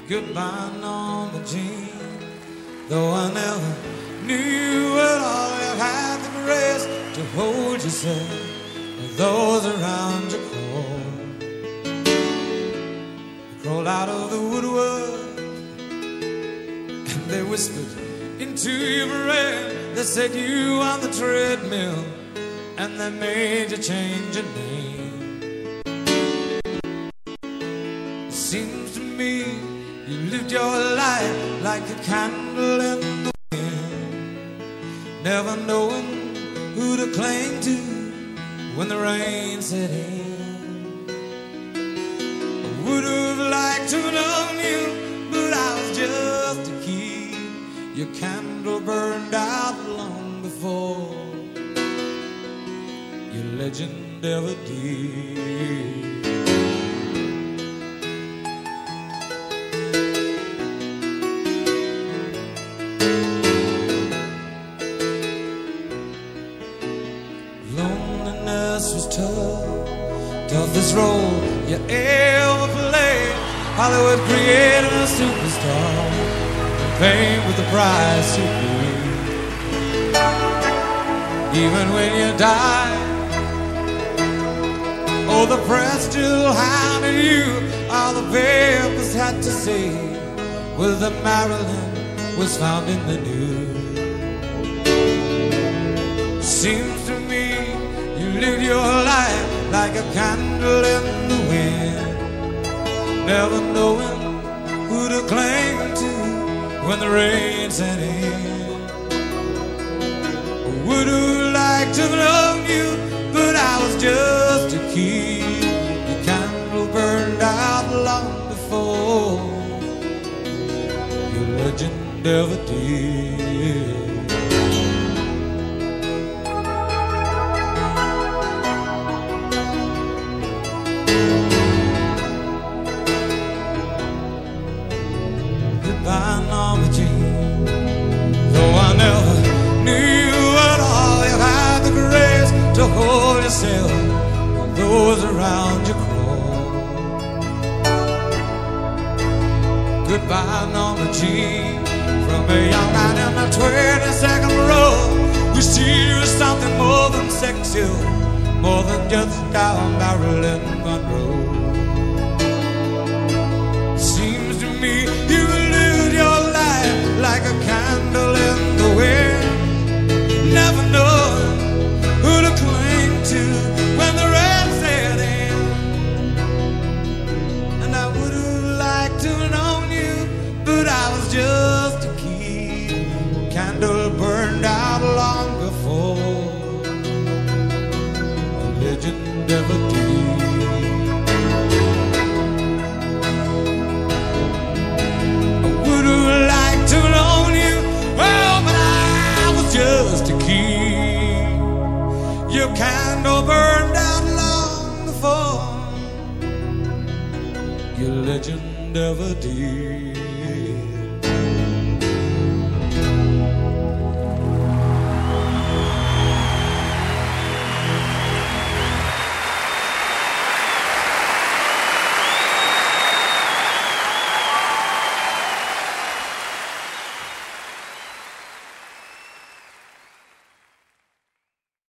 Goodbye, Norma Jean. Though I never knew at all, you had the grace to hold yourself when those around you crawled. They crawled out of the woodwork and they whispered into your brain. They said you on the treadmill and they made you change your name. It seems to me you lived your life like a candle in the wind, never knowing who to cling to when the rain set in. I would have liked to have known you, but I was just a kid. Your candle burned out long before your legend ever did. Loneliness was toughest role you ever played. Hollywood created a superstar, fame with the price you paid. Even when you died, oh, the press still hounded you. All the papers had to say was that Marilyn was found in the news. Seems to me you lived your life like a candle in the wind, never knowing who to cling to when the rain set in. I would have liked to have known you, but I was just a kid. Your candle burned out long before your legend ever did. Goodbye, Norma Jean. Though I never knew at all, you had the grace to hold yourself when those around you crawl. Goodbye, Norma Jean. From a young man in the 22nd row, we see you as something more than sexual, more than just our Marilyn Monroe. Seems to me you lived your life like a candle in the wind, never knowing who to cling to when the rain set in. And I would have liked to have known you, but I was just a kid. Candle burned out long before the legend ever did. Just a kid. Your candle burned out long before your legend ever did.